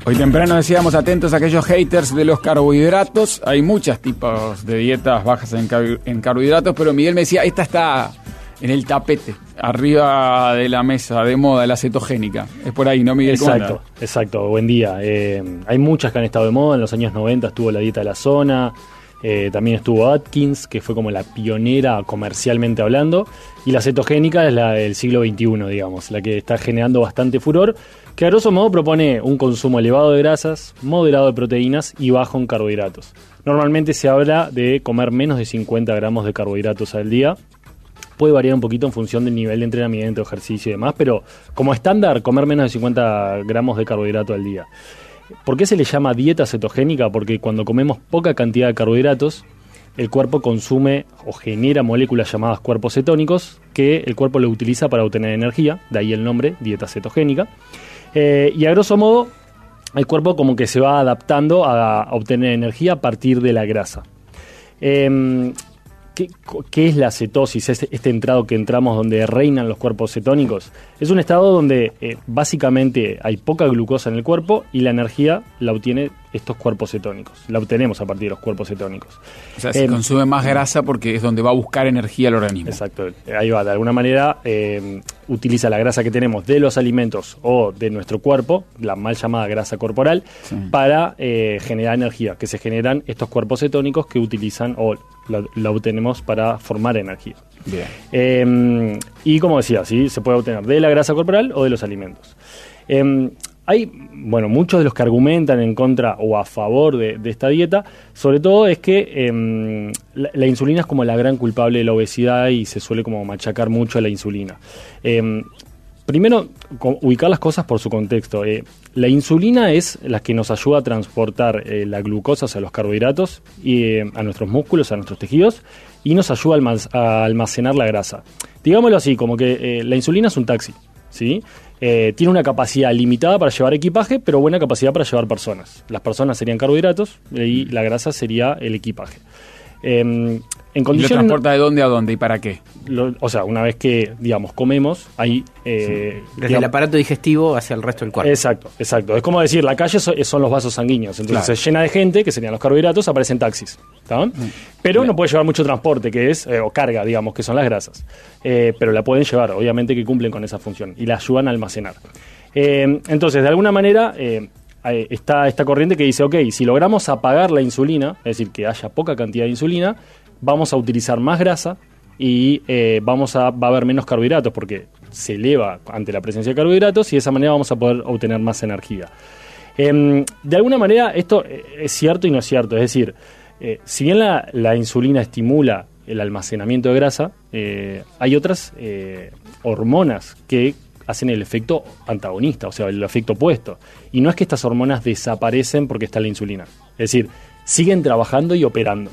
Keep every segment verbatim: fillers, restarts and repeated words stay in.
Hoy temprano decíamos atentos a aquellos haters de los carbohidratos. Hay muchos tipos de dietas bajas en, car- en carbohidratos, pero Miguel me decía, esta está en el tapete, arriba de la mesa de moda, la cetogénica. Es por ahí, ¿no, Miguel? Exacto, exacto. Buen día. Eh, hay muchas que han estado de moda. En los años noventa estuvo la dieta de la zona. Eh, también estuvo Atkins, que fue como la pionera comercialmente hablando, y la cetogénica es la del siglo veintiuno, digamos, la que está generando bastante furor, que a grosso modo propone un consumo elevado de grasas, moderado de proteínas y bajo en carbohidratos. Normalmente se habla de comer menos de cincuenta gramos de carbohidratos al día. Puede variar un poquito en función del nivel de entrenamiento, ejercicio y demás, pero como estándar, comer menos de cincuenta gramos de carbohidrato al día. ¿Por qué se le llama dieta cetogénica? Porque cuando comemos poca cantidad de carbohidratos, el cuerpo consume o genera moléculas llamadas cuerpos cetónicos que el cuerpo lo utiliza para obtener energía, de ahí el nombre, dieta cetogénica. Eh, y a grosso modo, el cuerpo como que se va adaptando a, a obtener energía a partir de la grasa. Eh, ¿Qué, ¿Qué es la cetosis? Este, este entrado que entramos donde reinan los cuerpos cetónicos. Es un estado donde eh, básicamente hay poca glucosa en el cuerpo y la energía la obtiene estos cuerpos cetónicos. La obtenemos a partir de los cuerpos cetónicos. O sea, se eh, consume más grasa porque es donde va a buscar energía el organismo. Exacto. Ahí va. De alguna manera eh, utiliza la grasa que tenemos de los alimentos o de nuestro cuerpo, la mal llamada grasa corporal, sí, para eh, generar energía, que se generan estos cuerpos cetónicos que utilizan o la, la obtenemos para formar energía. Bien. Eh, y como decía, ¿sí? Se puede obtener de la grasa corporal o de los alimentos. Eh, Hay, bueno, muchos de los que argumentan en contra o a favor de, de esta dieta, sobre todo es que eh, la, la insulina es como la gran culpable de la obesidad y se suele como machacar mucho a la insulina. Eh, primero, ubicar las cosas por su contexto. Eh, la insulina es la que nos ayuda a transportar eh, la glucosa, o sea, los carbohidratos, y, eh, a nuestros músculos, a nuestros tejidos, y nos ayuda a, almac- a almacenar la grasa. Digámoslo así, como que eh, la insulina es un taxi, ¿sí? Eh, tiene una capacidad limitada para llevar equipaje, pero buena capacidad para llevar personas. Las personas serían carbohidratos y la grasa sería el equipaje. Eh, en condiciones, ¿Y lo transporta de dónde a dónde y para qué? Lo, o sea, una vez que, digamos, comemos, hay... Eh, sí. Desde digamos, el aparato digestivo hacia el resto del cuerpo. Exacto, exacto. Es como decir, la calle so, son los vasos sanguíneos. Entonces claro, se llena de gente, que serían los carbohidratos, aparecen taxis. ¿Está? Mm. Pero bien, no puede llevar mucho transporte, que es, eh, o carga, digamos, que son las grasas. Eh, pero la pueden llevar, obviamente que cumplen con esa función y la ayudan a almacenar. Eh, entonces, de alguna manera... Eh, está esta corriente que dice, ok, si logramos apagar la insulina, es decir, que haya poca cantidad de insulina, vamos a utilizar más grasa y eh, vamos a, va a haber menos carbohidratos porque se eleva ante la presencia de carbohidratos y de esa manera vamos a poder obtener más energía. Eh, de alguna manera esto es cierto y no es cierto, es decir, eh, si bien la, la insulina estimula el almacenamiento de grasa, eh, hay otras eh, hormonas que hacen el efecto antagonista, o sea, el efecto opuesto. Y no es que estas hormonas desaparecen porque está la insulina. Es decir, siguen trabajando y operando.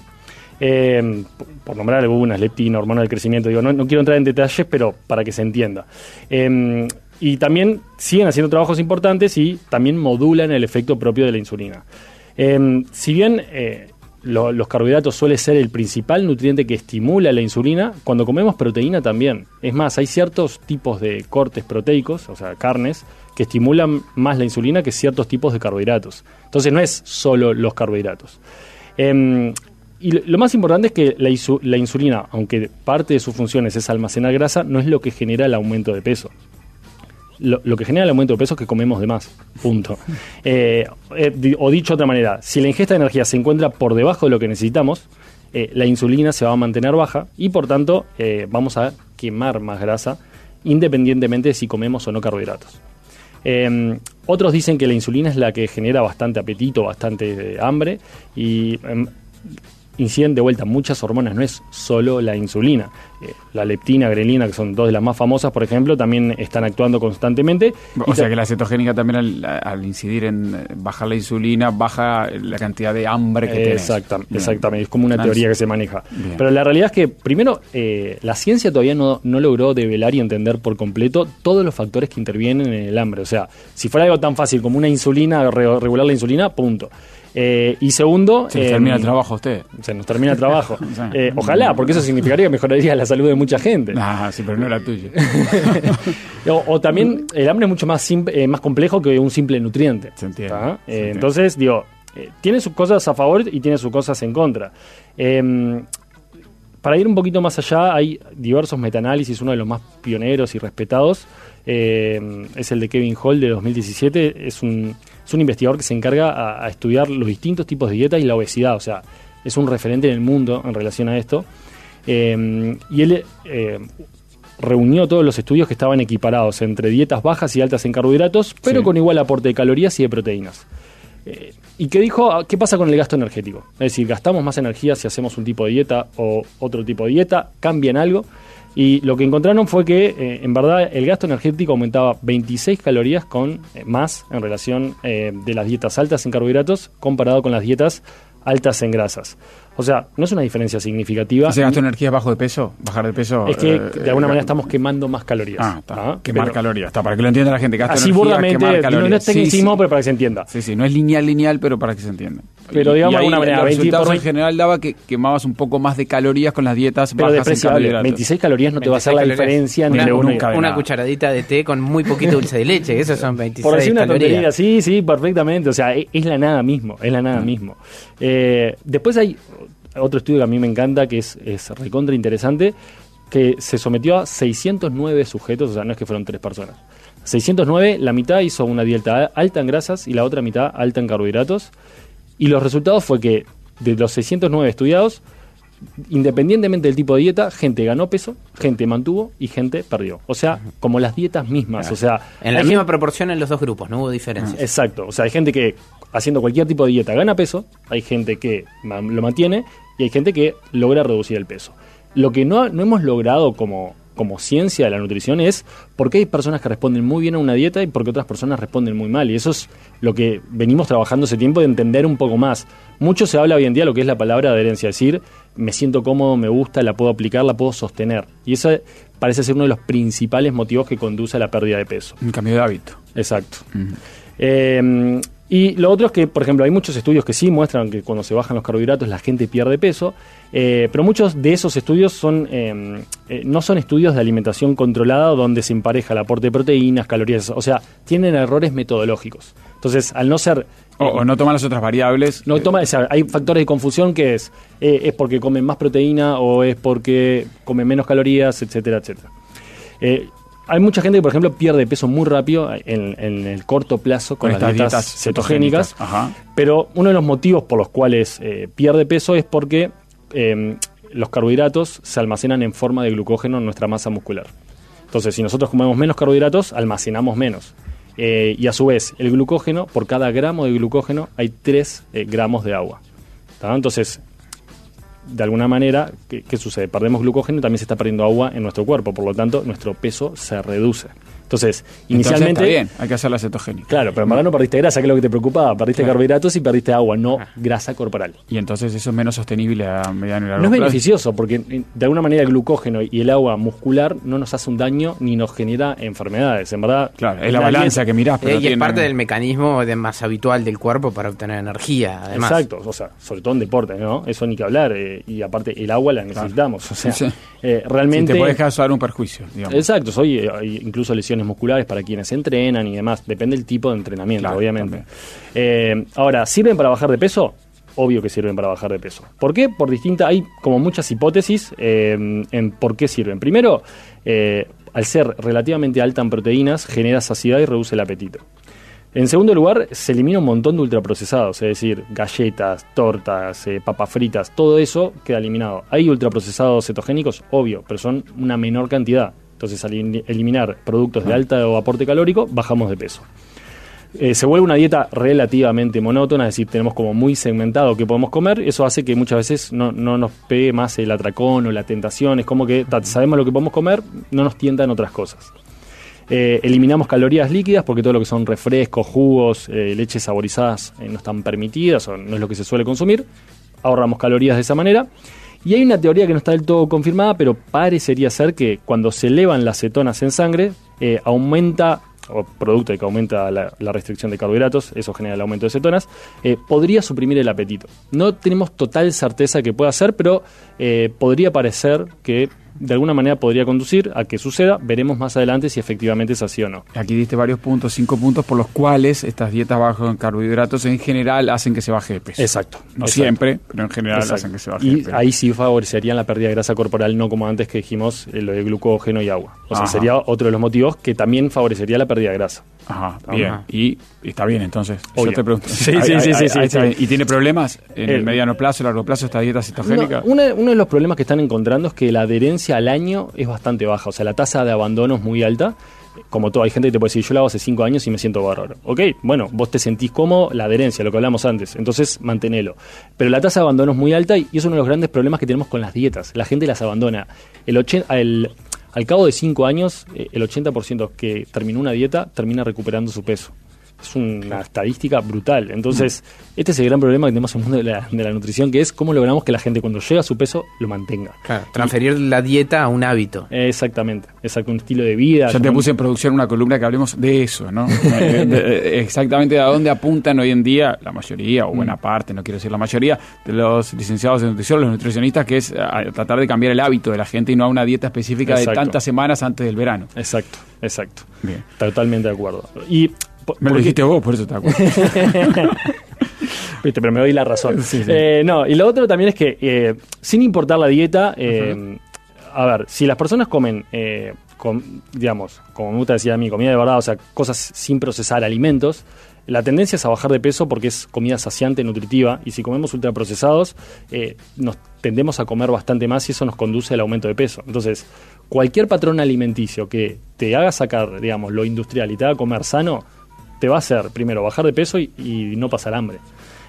Eh, por nombrar algunas, leptina, hormona del crecimiento, digo, no, no quiero entrar en detalles, pero para que se entienda. Eh, y también siguen haciendo trabajos importantes y también modulan el efecto propio de la insulina. Eh, si bien... Eh, Lo, los carbohidratos suele ser el principal nutriente que estimula la insulina, cuando comemos proteína también. Es más, hay ciertos tipos de cortes proteicos, o sea, carnes, que estimulan más la insulina que ciertos tipos de carbohidratos. Entonces no es solo los carbohidratos. Eh, y lo, lo más importante es que la, isu, la insulina, aunque parte de sus funciones es almacenar grasa, no es lo que genera el aumento de peso. Lo, lo que genera el aumento de peso es que comemos de más, punto. Eh, eh, o dicho de otra manera, si la ingesta de energía se encuentra por debajo de lo que necesitamos, eh, la insulina se va a mantener baja y por tanto eh, vamos a quemar más grasa independientemente de si comemos o no carbohidratos. Eh, otros dicen que la insulina es la que genera bastante apetito, bastante eh, hambre y... Eh, inciden de vuelta muchas hormonas, no es solo la insulina. Eh, la leptina, grelina, que son dos de las más famosas, por ejemplo, también están actuando constantemente. O sea que la cetogénica también al, al incidir en bajar la insulina, baja la cantidad de hambre que Exacta, tenés. Exactamente, es como una Nancy. teoría que se maneja. Bien. Pero la realidad es que, primero, eh, la ciencia todavía no, no logró develar y entender por completo todos los factores que intervienen en el hambre. O sea, si fuera algo tan fácil como una insulina, re- regular la insulina, punto. Eh, y segundo... Se nos eh, termina el trabajo a usted. Se nos termina el trabajo. eh, ojalá, porque eso significaría que mejoraría la, salud de mucha gente. Ah, sí, pero no era tuya. o, o también el hambre es mucho más, simple, eh, más complejo que un simple nutriente. Se entiende. ¿Ah? Se Eh, entiende. entonces, digo, eh, tiene sus cosas a favor y tiene sus cosas en contra. Eh, para ir un poquito más allá, hay diversos metaanálisis. Uno de los más pioneros y respetados eh, es el de Kevin Hall de dos mil diecisiete. Es un, es un investigador que se encarga a, a estudiar los distintos tipos de dieta y la obesidad. O sea, es un referente en el mundo en relación a esto. Eh, y él eh, reunió todos los estudios que estaban equiparados entre dietas bajas y altas en carbohidratos, pero sí. con igual aporte de calorías y de proteínas. Eh, y que dijo, ¿qué pasa con el gasto energético? Es decir, ¿gastamos más energía si hacemos un tipo de dieta o otro tipo de dieta? ¿Cambian algo? Y lo que encontraron fue que, eh, en verdad, el gasto energético aumentaba veintiséis calorías con eh, más en relación eh, de las dietas altas en carbohidratos comparado con las dietas altas en grasas. O sea, no es una diferencia significativa. ¿Ese gasto de energía es bajo de peso? ¿Bajar de peso? Es que eh, de alguna eh, manera estamos quemando más calorías. Ah, está. ¿Ah? Quemar Pero, calorías. Está, para que lo entienda la gente. Gasto así energía, burdamente, quemar no, calorías. no es tecnicismo, Sí, sí. pero para que se entienda. Sí, sí, no es lineal, lineal, pero para que se entienda. Pero digamos y de ahí alguna manera, los veinte resultados por en general daba que quemabas un poco más de calorías con las dietas Pero bajas en despreciable. carbohidratos. veintiséis calorías no te va a hacer la veintiséis calorías. diferencia Una, ni de uno ni nunca de de una nada. cucharadita de té con muy poquito dulce de leche, esos son veintiséis Por decir una calorías. tontería, sí, sí, perfectamente. O sea, es, es la nada mismo, es la nada mismo. Eh, después hay otro estudio que a mí me encanta, que es, es recontra interesante, que se sometió a seiscientos nueve sujetos, o sea, no es que fueron tres personas. seiscientos nueve, la mitad hizo una dieta alta en grasas y la otra mitad alta en carbohidratos. Y los resultados fue que de los seiscientos nueve estudiados, independientemente del tipo de dieta, gente ganó peso, gente mantuvo y gente perdió. O sea, como las dietas mismas. Claro. O sea, En la hay misma gente- proporción en los dos grupos, no hubo diferencias. Exacto. O sea, hay gente que haciendo cualquier tipo de dieta gana peso, hay gente que ma- lo mantiene y hay gente que logra reducir el peso. Lo que no, no hemos logrado como, como ciencia de la nutrición es por qué hay personas que responden muy bien a una dieta y por qué otras personas responden muy mal. Y eso es lo que venimos trabajando hace tiempo, de entender un poco más. Mucho se habla hoy en día lo que es la palabra adherencia, es decir, me siento cómodo, me gusta, la puedo aplicar, la puedo sostener. Y eso parece ser uno de los principales motivos que conduce a la pérdida de peso. Un cambio de hábito. Exacto. Ujú. Eh, y lo otro es que, por ejemplo, hay muchos estudios que sí muestran que cuando se bajan los carbohidratos la gente pierde peso, eh, pero muchos de esos estudios son eh, eh, no son estudios de alimentación controlada donde se empareja el aporte de proteínas, calorías, o sea, tienen errores metodológicos. Entonces, al no ser... O, o no toman las otras variables. No eh, toma, o sea, hay factores de confusión que es, eh, es porque comen más proteína o es porque comen menos calorías, etcétera, etcétera. Eh, hay mucha gente que, por ejemplo, pierde peso muy rápido en, en el corto plazo con, Con las estas dietas, dietas cetogénicas, cetogénicas. Ajá. pero uno de los motivos por los cuales eh, pierde peso es porque eh, los carbohidratos se almacenan en forma de glucógeno en nuestra masa muscular. Entonces, si nosotros comemos menos carbohidratos, almacenamos menos. Eh, y a su vez, el glucógeno, por cada gramo de glucógeno hay tres eh, gramos de agua. ¿Tá? Entonces, de alguna manera, ¿qué, ¿qué sucede? Perdemos glucógeno y también se está perdiendo agua en nuestro cuerpo, por lo tanto, nuestro peso se reduce. Entonces, inicialmente... Entonces está bien, hay que hacer la cetogénica. Claro, pero en verdad no perdiste grasa, que es lo que te preocupaba. Perdiste Claro. carbohidratos y perdiste agua, no grasa corporal. Y entonces eso es menos sostenible a mediano y largo No es plazo. beneficioso porque eh, de alguna manera el glucógeno y el agua muscular no nos hace un daño ni nos genera enfermedades. En verdad, Claro, es la balanza que mirás, pero Eh, y tiene- es parte del mecanismo de más habitual del cuerpo para obtener energía, además. Exacto, o sea, sobre todo en deporte, ¿no? Eso ni que hablar. eh, y aparte, el agua la necesitamos. O sea, Sí. eh, Sí, realmente. te puedes causar un perjuicio, digamos. Exacto, soy, eh, hay incluso lesiones musculares para quienes entrenan y demás. Depende del tipo de entrenamiento, Claro, obviamente. Eh, ahora, ¿sirven para bajar de peso? Obvio que sirven para bajar de peso. ¿Por qué? Por distintas, hay como muchas hipótesis eh, en por qué sirven. Primero, eh, al ser relativamente alta en proteínas, genera saciedad y reduce el apetito. En segundo lugar, se elimina un montón de ultraprocesados, es decir, galletas, tortas, eh, papas fritas, todo eso queda eliminado. ¿Hay ultraprocesados cetogénicos? Obvio, pero son una menor cantidad. Entonces, al in- eliminar productos de alto aporte calórico, bajamos de peso. Eh, se vuelve una dieta relativamente monótona, es decir, tenemos como muy segmentado qué podemos comer. Eso hace que muchas veces no, no nos pegue más el atracón o la tentación. Es como que ta, sabemos lo que podemos comer, no nos tientan otras cosas. Eh, eliminamos calorías líquidas porque todo lo que son refrescos, jugos, eh, leches saborizadas eh, no están permitidas o no es lo que se suele consumir. Ahorramos calorías de esa manera. Y hay una teoría que no está del todo confirmada, pero parecería ser que cuando se elevan las cetonas en sangre, eh, aumenta, o producto de que aumenta la, la restricción de carbohidratos, eso genera el aumento de cetonas, eh, podría suprimir el apetito. No tenemos total certeza que pueda ser, pero eh, podría parecer que de alguna manera podría conducir a que suceda. Veremos más adelante si efectivamente es así o no. Aquí diste varios puntos, cinco puntos por los cuales estas dietas bajas en carbohidratos en general hacen que se baje de peso. Exacto. No exacto. siempre, pero en general Exacto. hacen que se baje y de peso. ahí sí favorecerían la pérdida de grasa corporal, no como antes que dijimos eh, lo de glucógeno y agua. O sea, Ajá. sería otro de los motivos que también favorecería la pérdida de grasa. Ajá, Ajá. bien. Y, y está bien, entonces. Obvio. Yo te pregunto. Sí, Ahí- sí, ahí- sí, sí, ahí- sí, ahí está sí. bien. ¿Y tiene problemas en Eh, el mediano plazo, largo plazo, esta dieta cetogénica? No, una- uno de los problemas que están encontrando es que la adherencia al año es bastante baja. O sea, la tasa de abandono es muy alta. Como todo, hay gente que te puede decir, yo lo hago hace cinco años y me siento bárbaro. Ok, bueno, vos te sentís como la adherencia, lo que hablamos antes. Entonces, mantenelo. Pero la tasa de abandono es muy alta y es uno de los grandes problemas que tenemos con las dietas. La gente las abandona. El ochenta, el, al cabo de cinco años, eh, el ochenta por ciento que terminó una dieta termina recuperando su peso. Es una estadística brutal. Entonces, este es el gran problema que tenemos en el mundo de la, de la nutrición, que es cómo logramos que la gente cuando llega a su peso lo mantenga. Claro, transferir y, la dieta a un hábito. Exactamente, exacto, un estilo de vida. Yo te puse en producción una columna que hablemos de eso, ¿no? de, de, exactamente a dónde apuntan hoy en día la mayoría, o buena parte, no quiero decir la mayoría, de los licenciados en nutrición, los nutricionistas, que es a tratar de cambiar el hábito de la gente y no a una dieta específica Exacto. de tantas semanas antes del verano. Exacto, exacto. Bien. Totalmente de acuerdo. Y me lo dijiste vos, por eso te acuerdo. Viste, pero me doy la razón. Sí, sí. Eh, no, y lo otro también es que, eh, sin importar la dieta, eh, uh-huh. a ver, si las personas comen, eh, con, digamos, como me gusta decir a mí, comida de verdad, o sea, cosas sin procesar, alimentos, la tendencia es a bajar de peso porque es comida saciante, nutritiva, y si comemos ultraprocesados, eh, nos tendemos a comer bastante más y eso nos conduce al aumento de peso. Entonces, cualquier patrón alimenticio que te haga sacar, digamos, lo industrial y te haga comer sano, te va a hacer, primero, bajar de peso y, y no pasar hambre.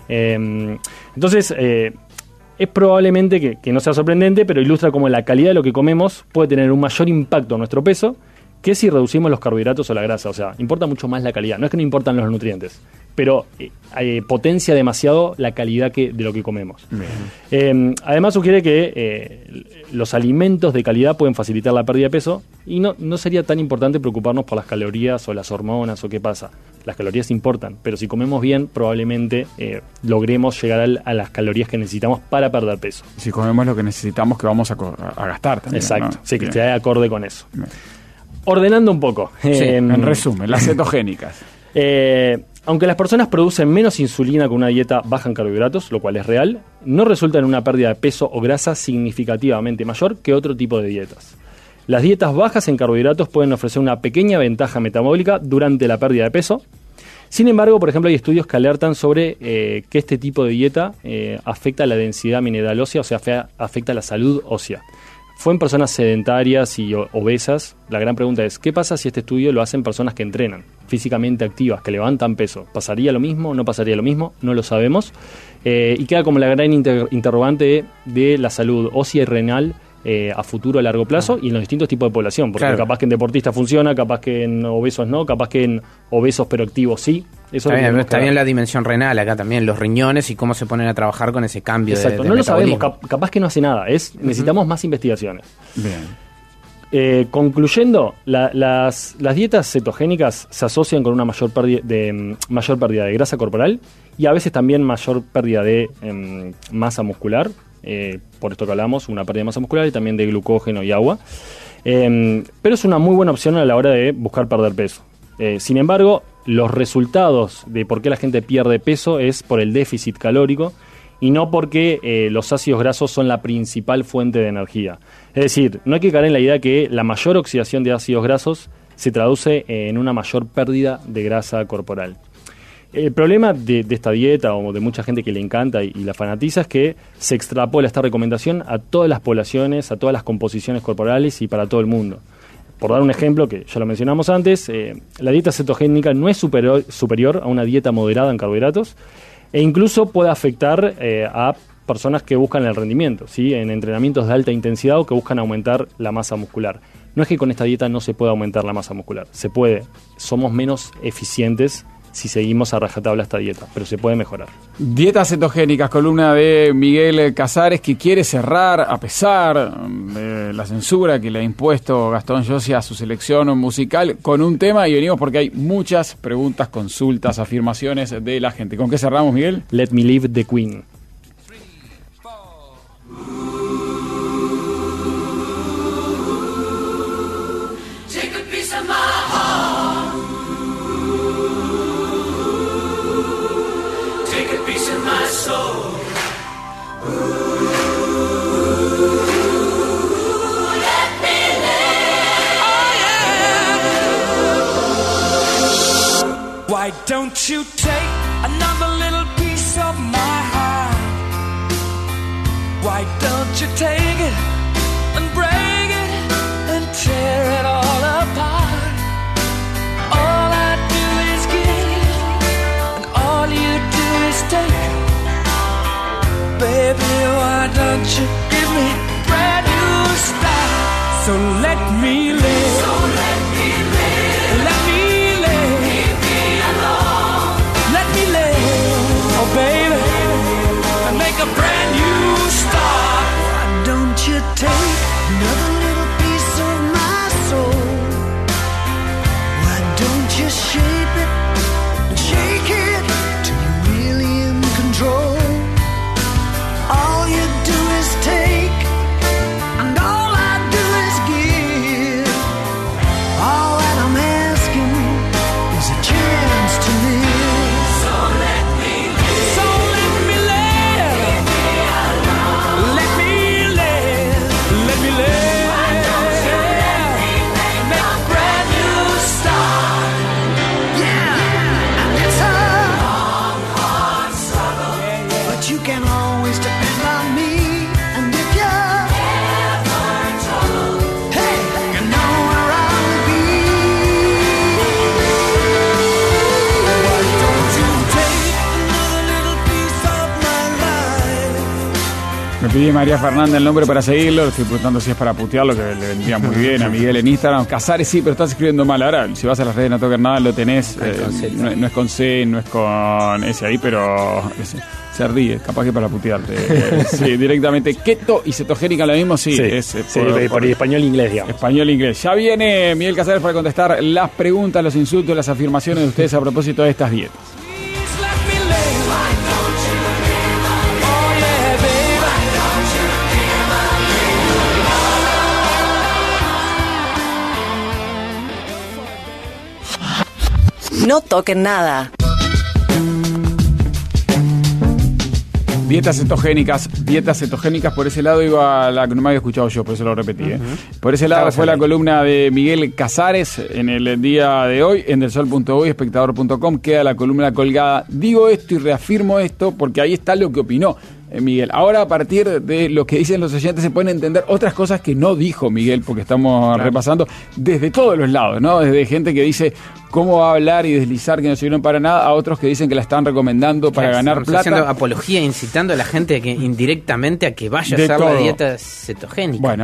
Eh, entonces, eh, es probablemente que, que no sea sorprendente, pero ilustra cómo la calidad de lo que comemos puede tener un mayor impacto en nuestro peso que si reducimos los carbohidratos o la grasa. O sea, importa mucho más la calidad. No es que no importan los nutrientes, pero eh, eh, potencia demasiado la calidad que, de lo que comemos. Eh, además sugiere que eh, los alimentos de calidad pueden facilitar la pérdida de peso y no, no sería tan importante preocuparnos por las calorías o las hormonas o qué pasa. Las calorías importan, pero si comemos bien probablemente eh, logremos llegar al, a las calorías que necesitamos para perder peso. Si comemos lo que necesitamos que vamos a, a gastar también. Exacto, ¿no? sí, que Bien. esté de acorde con eso. Bien. Ordenando un poco. Sí, eh, en resumen, las cetogénicas. Eh, aunque las personas producen menos insulina con una dieta baja en carbohidratos, lo cual es real, no resulta en una pérdida de peso o grasa significativamente mayor que otro tipo de dietas. Las dietas bajas en carbohidratos pueden ofrecer una pequeña ventaja metabólica durante la pérdida de peso. Sin embargo, por ejemplo, hay estudios que alertan sobre eh, que este tipo de dieta eh, afecta la densidad mineral ósea, o sea, fe- afecta la salud ósea. Fue en personas sedentarias y obesas. La gran pregunta es, ¿qué pasa si este estudio lo hacen personas que entrenan, físicamente activas, que levantan peso? ¿Pasaría lo mismo? ¿No pasaría lo mismo? No lo sabemos. Eh, y queda como la gran inter- interrogante de la salud ósea y renal eh, a futuro, a largo plazo, y en los distintos tipos de población. Porque Claro. capaz que en deportistas funciona, capaz que en obesos no, capaz que en obesos pero activos sí. Eso Está, es lo que bien, tenemos está que bien ver. la dimensión renal acá también, los riñones y cómo se ponen a trabajar con ese cambio de, Exacto, de no lo sabemos, metabolismo. cap- capaz que no hace nada. Es, necesitamos más investigaciones. Bien. Eh, concluyendo, la- las, las dietas cetogénicas se asocian con una mayor pérdida de, mm, mayor pérdida de grasa corporal y a veces también mayor pérdida de em, masa muscular, eh, por esto que hablamos, una pérdida de masa muscular y también de glucógeno y agua. Em, pero es una muy buena opción a la hora de buscar perder peso. Eh, sin embargo, los resultados de por qué la gente pierde peso es por el déficit calórico y no porque eh, los ácidos grasos son la principal fuente de energía. Es decir, no hay que caer en la idea que la mayor oxidación de ácidos grasos se traduce en una mayor pérdida de grasa corporal. El problema de, de esta dieta o de mucha gente que le encanta y, y la fanatiza es que se extrapola esta recomendación a todas las poblaciones, a todas las composiciones corporales y para todo el mundo. Por dar un ejemplo, que ya lo mencionamos antes, eh, la dieta cetogénica no es superior, superior a una dieta moderada en carbohidratos e incluso puede afectar eh, a personas que buscan el rendimiento, ¿sí? En entrenamientos de alta intensidad o que buscan aumentar la masa muscular. No es que con esta dieta no se pueda aumentar la masa muscular, se puede. Somos menos eficientes si seguimos a rajatabla esta dieta, pero se puede mejorar. Dietas cetogénicas, columna de Miguel Casares, que quiere cerrar a pesar de la censura que le ha impuesto Gastón Yossi a su selección musical con un tema, y venimos porque hay muchas preguntas, consultas, afirmaciones de la gente. ¿Con qué cerramos, Miguel? Let Me Live the Queen. Why don't you take another little piece of my heart? Why don't you take it and break it and tear it all apart? All I do is give, and all you do is take. Baby, why don't you give me a brand new start? So let me live. So let me live. Let me live. Leave me alone. Let me live. Oh, baby, and make a brand new start. Why don't you take another little piece of my soul? Why don't you shape it and shake it till you're really in control? All you do is take, and all I do is give. All that I'm asking is a chance to live. So let me live. So let me live. Leave me alone. Let me live. Let me live. Why don't you let me make, make a brand new start? Yeah, and it's a long, hard struggle, but you can always depend on me. And if you're ever in trouble, hey, you know where I'll be. Why don't you take another little piece of my life? Me pide María Fernanda el nombre para seguirlo. Estoy preguntando si es para putearlo, que le vendría muy bien a Miguel en Instagram. Casares sí, pero estás escribiendo mal. Ahora, si vas a las redes No Toques Nada, lo tenés. Ay, eh, con Z. no, no es con C, no es con ese ahí, pero ese, se ríe. Capaz que para putearte. Eh, sí, directamente. Keto y cetogénica lo mismo, sí. Sí, es, eh, sí, por- por, por- español e inglés, digamos. Español e inglés. Ya viene Miguel Casares para contestar las preguntas, los insultos, las afirmaciones de ustedes a propósito de estas dietas. Please let me live. Why don't you live? Oh yeah, baby. Why don't you No toquen nada. Dietas cetogénicas, dietas cetogénicas, por ese lado iba la que no me había escuchado yo, por eso lo repetí. ¿eh? Por ese lado Estabas fue la ahí. columna de Miguel Casares en el día de hoy, en del sol punto uy, espectador punto com, queda la columna colgada. Digo esto y reafirmo esto porque ahí está lo que opinó eh, Miguel. Ahora, a partir de lo que dicen los oyentes, se pueden entender otras cosas que no dijo Miguel, porque estamos Claro. repasando desde todos los lados, ¿no? Desde gente que dice cómo va a hablar y deslizar que no sirvieron para nada, a otros que dicen que la están recomendando para Claro, ganar estamos plata. haciendo apología, incitando a la gente a que indirectamente a que vaya a De hacer todo. la dieta cetogénica. Bueno,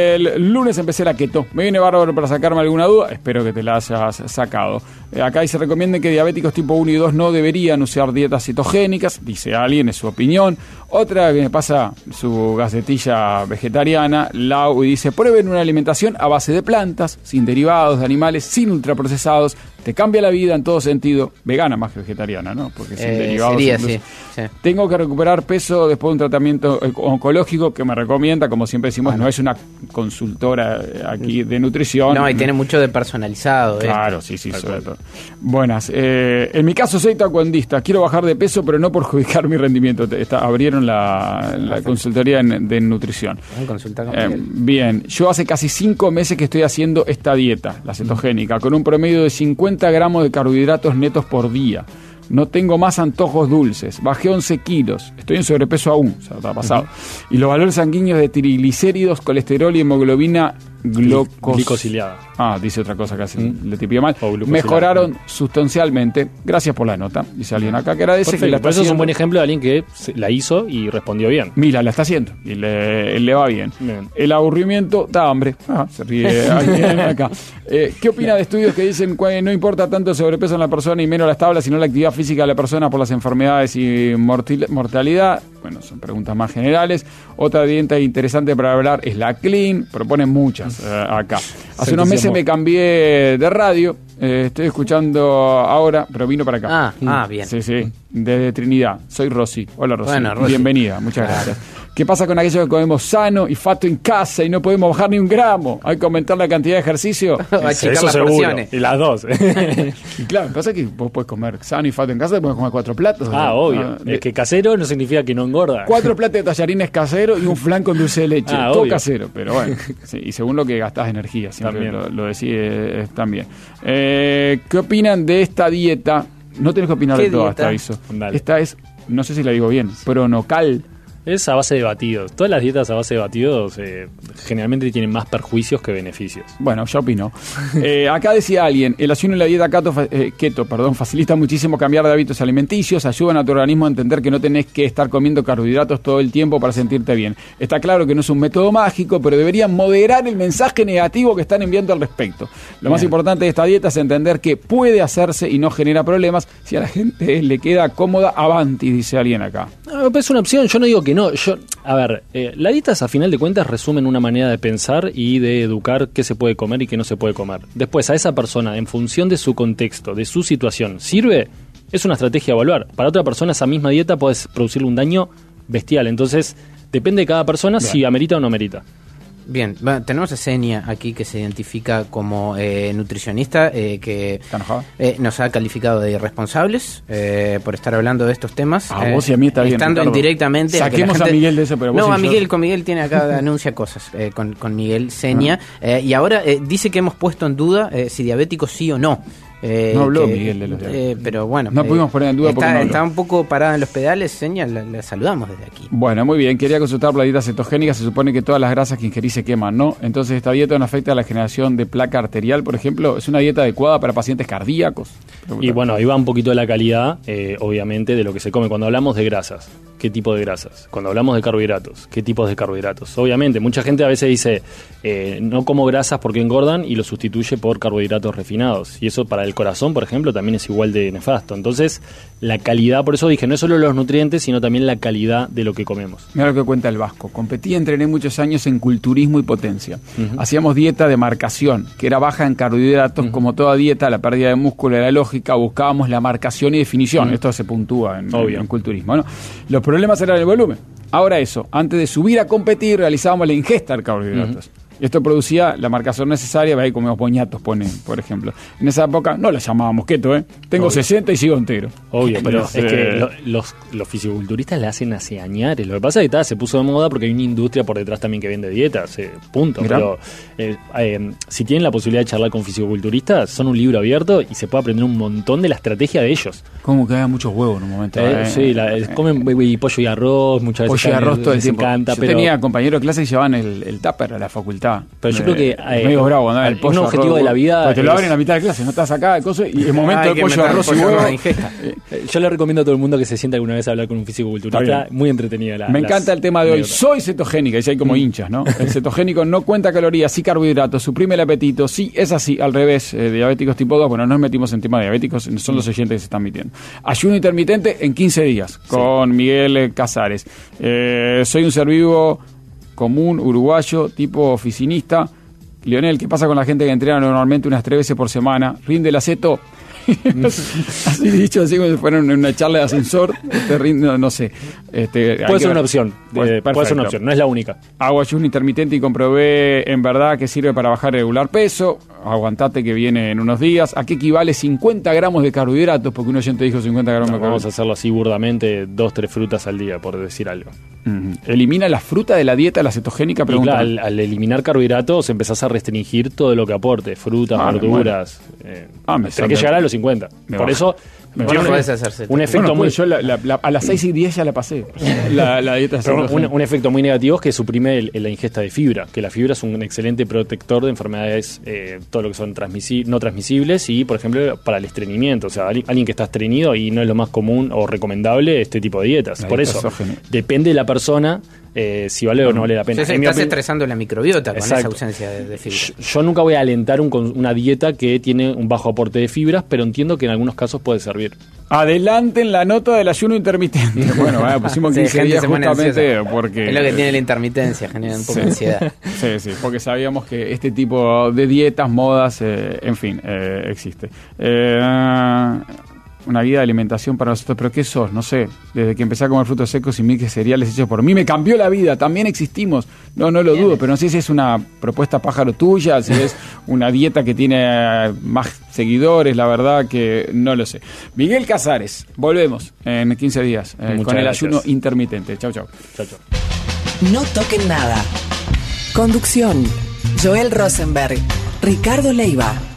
el lunes empecé la keto. Me viene bárbaro para sacarme alguna duda. Espero que te la hayas sacado. Eh, acá dice, recomienden que diabéticos tipo uno y dos no deberían usar dietas cetogénicas. Dice alguien, es su opinión. Otra que me pasa su gacetilla vegetariana, Lau, y dice, prueben una alimentación a base de plantas, sin derivados de animales, sin ultraprocesados. Te cambia la vida en todo sentido. Vegana más que vegetariana, ¿no? Porque sin Eh, derivados. sería, incluso. sí, sí. Tengo que recuperar peso después de un tratamiento eh, oncológico que me recomienda, como siempre decimos, no es una consultora eh, aquí de nutrición. No, y tiene mucho de personalizado. esto. Claro, sí, sí, Tal sobre cual. todo. Buenas. Eh, en mi caso soy taekwondista. Quiero bajar de peso, pero no por perjudicar mi rendimiento. Te- está- abrieron la, la consultoría en- de nutrición. Vamos a consultar con Eh, Miguel. bien, yo hace casi cinco meses que estoy haciendo esta dieta, la cetogénica, con un promedio de cincuenta gramos de carbohidratos netos por día. No tengo más antojos dulces. Bajé once kilos. Estoy en sobrepeso aún, o sea, está pasado. Y los valores sanguíneos de triglicéridos, colesterol y hemoglobina glucos... Glicosiliada. Ah, dice otra cosa casi le tipié mal. O glucosilada. Mejoraron sustancialmente. Gracias por la nota. Dice alguien acá que agradece que la Perfecto, está pero eso es un haciendo. buen ejemplo de alguien que se- la hizo y respondió bien. Mira, la está haciendo y le, le va bien. Bien. El aburrimiento da hambre. Ah, se ríe alguien acá. Eh, ¿Qué opina de estudios que dicen que no importa tanto el sobrepeso en la persona y menos las tablas, sino la actividad física de la persona por las enfermedades y mortil- mortalidad? Bueno, son preguntas más generales. Otra dieta interesante para hablar es la Clean. Proponen muchas eh, acá. Hace unos meses me cambié de radio. Eh, estoy escuchando ahora, pero vino para acá. Ah, ah, bien. Sí, sí, desde Trinidad. Soy Rosy. Hola, Rosy. Bueno, Rosy. Bienvenida, muchas gracias. ¿Qué pasa con aquellos que comemos sano y fato en casa y no podemos bajar ni un gramo? Hay que aumentar la cantidad de ejercicio. Va a checar Eso las seguro. porciones. Y las dos. Y claro, lo que pasa es que vos podés comer sano y fato en casa, puedes comer cuatro platos. ah, ¿no? obvio. Ah, de- Es que casero no significa que no engorda. Cuatro platos de tallarines caseros y un flan con dulce de leche. Ah, Todo obvio. casero, pero bueno. Sí, y según lo que gastás energía, siempre También. lo, lo decís eh, también. Eh, ¿Qué opinan de esta dieta no tenés que opinar de ¿Qué todo, dieta? hasta aviso. Dale. Esta es, no sé si la digo bien, pronocal. Es a base de batidos. Todas las dietas a base de batidos eh, generalmente tienen más perjuicios que beneficios. Bueno, ya opino. Eh, acá decía alguien, el ayuno y la dieta keto, eh, keto perdón, facilita muchísimo cambiar de hábitos alimenticios, ayudan a tu organismo a entender que no tenés que estar comiendo carbohidratos todo el tiempo para sentirte bien. Está claro que no es un método mágico, pero deberían moderar el mensaje negativo que están enviando al respecto. Lo bien. Más importante de esta dieta es entender que puede hacerse y no genera problemas. Si a la gente le queda cómoda, avanti, dice alguien acá. No, es una opción, yo no digo que no. Yo, a ver, eh, las dietas a final de cuentas resumen una manera de pensar y de educar qué se puede comer y qué no se puede comer. Después, a esa persona, en función de su contexto, de su situación, ¿sirve? Es una estrategia a evaluar. Para otra persona, esa misma dieta puede producirle un daño bestial. Entonces, depende de cada persona Bien. si amerita o no amerita. Bien, bueno, tenemos a Senia aquí que se identifica como eh, nutricionista, eh, que eh, nos ha calificado de irresponsables eh, por estar hablando de estos temas. A eh, vos y a mí está bien, estando Ricardo. indirectamente. Saquemos a, gente... a Miguel de eso, pero vos No, y a Miguel, yo... con Miguel tiene acá, anuncia cosas eh, con, con Miguel Senia. Ah. Eh, y ahora eh, dice que hemos puesto en duda eh, si diabético sí o no. Eh, no habló que, Miguel de los eh, pero bueno, no eh, pudimos poner en duda está, porque no está un poco parada en los pedales, Seña, la, la saludamos desde aquí. Bueno, muy bien, quería consultar la dieta cetogénica. Se supone que todas las grasas que ingerís se queman, ¿no? Entonces, ¿esta dieta no afecta a la generación de placa arterial, por ejemplo? ¿Es una dieta adecuada para pacientes cardíacos? Y bueno, ahí va un poquito de la calidad, eh, obviamente, de lo que se come. Cuando hablamos de grasas, ¿qué tipo de grasas? Cuando hablamos de carbohidratos, ¿qué tipos de carbohidratos? Obviamente, mucha gente a veces dice, eh, no como grasas porque engordan y lo sustituye por carbohidratos refinados. Y eso para el corazón, por ejemplo, también es igual de nefasto. Entonces, la calidad, por eso dije, no es solo los nutrientes, sino también la calidad de lo que comemos. Mira lo que cuenta el Vasco. Competí y entrené muchos años en culturismo y potencia. Uh-huh. Hacíamos dieta de marcación, que era baja en carbohidratos. Uh-huh. Como toda dieta, la pérdida de músculo era lógica. Buscábamos la marcación y definición. Uh-huh. Esto se puntúa en, en, en culturismo, ¿no? Los problemas eran el volumen. Ahora eso, antes de subir a competir, realizábamos la ingesta de carbohidratos. Uh-huh. Y esto producía la marcación necesaria, ahí comemos boñatos, pone, por ejemplo. En esa época no la llamábamos keto, ¿eh? Tengo Obvio. sesenta y sigo entero. Obvio, pero es que lo, los, los fisiculturistas la hacen hace añares. Lo que pasa es que ta, se puso de moda porque hay una industria por detrás también que vende dietas, eh, punto. Mirá. Pero eh, eh, si tienen la posibilidad de charlar con fisiculturistas, son un libro abierto y se puede aprender un montón de la estrategia de ellos. Como que hagan muchos huevos en un momento. Eh, eh, sí, la, eh, comen y pollo y arroz, muchas veces. Pollo y arroz todo el tiempo. Encanta, Yo pero... tenía compañeros de clase que llevaban el, el tupper a la facultad. Pero yo eh, creo que eh, medio bravo, ¿no? El pollo, un objetivo arroz, de la vida. Porque te es... lo abren en la mitad de clase, no estás acá, cosa, y el momento del pollo, arroz y huevo. Yo le recomiendo a todo el mundo que se sienta alguna vez a hablar con un fisicoculturista. Muy entretenida la. Me encanta el tema de hoy. Soy cetogénica, y si hay como mm. hinchas, ¿no? El cetogénico no cuenta calorías, sí carbohidratos, suprime el apetito. Sí, es así, al revés. Eh, diabéticos tipo dos, bueno, no nos metimos en tema de diabéticos, son los oyentes que se están metiendo. Ayuno intermitente en quince días, con sí. Miguel Casares. Eh, soy un ser vivo común, uruguayo, tipo oficinista. Lionel, ¿qué pasa con la gente que entrena normalmente unas tres veces por semana? ¿Rinde el aceto? Así dicho, así como si fuera una charla de ascensor, te rinde, no, no sé. Este, puede ser ver. una opción, pues, puede ser una opción, no es la única. Hago ayuno intermitente y comprobé en verdad que sirve para bajar el regular peso. Aguantate que viene en unos días. ¿A qué equivale cincuenta gramos de carbohidratos? Porque un oyente dijo cincuenta gramos no, de carbohidratos. Vamos a hacerlo así burdamente, dos, tres frutas al día, por decir algo. Uh-huh. ¿Elimina la fruta de la dieta, la cetogénica? Claro, al, al eliminar carbohidratos empezás a restringir todo lo que aporte, frutas, ah, verduras. Bueno. Eh, ah, me tenés que llegar a los cincuenta. Me por baja. eso... Me no podés hacerse un efecto bueno, muy pues yo la, la, la, a las seis y diez ya la pasé la, la dieta un, un efecto muy negativo es que suprime el, el, la ingesta de fibra, que la fibra es un excelente protector de enfermedades eh, todo lo que son transmisi- no transmisibles y por ejemplo para el estreñimiento, o sea alguien, alguien que está estreñido y no es lo más común o recomendable este tipo de dietas, la por dieta eso exógena. Depende de la persona eh, si vale o no vale la pena. Entonces estás estresando la microbiota con Exacto. esa ausencia de, de fibra. Yo, yo nunca voy a alentar un, una dieta que tiene un bajo aporte de fibras, pero entiendo que en algunos casos puede servir. Adelanten la nota del ayuno intermitente. Bueno, bueno pusimos quince sí, días justamente porque... Es lo que tiene la intermitencia, genera un poco sí. de ansiedad. Sí, sí, porque sabíamos que este tipo de dietas, modas, eh, en fin, eh, existe. Eh... Una guía de alimentación para nosotros, pero ¿qué sos? No sé, desde que empecé a comer frutos secos y mil cereales hechos por mí, me cambió la vida, también existimos, no no lo dudo, pero no sé si es una propuesta pájaro tuya, si es una dieta que tiene más seguidores, la verdad que no lo sé. Miguel Casares, volvemos en quince días eh, con el gracias. Ayuno intermitente. Chau, chau. Chau, chau. No toquen nada. Conducción, Joel Rosenberg, Ricardo Leiva.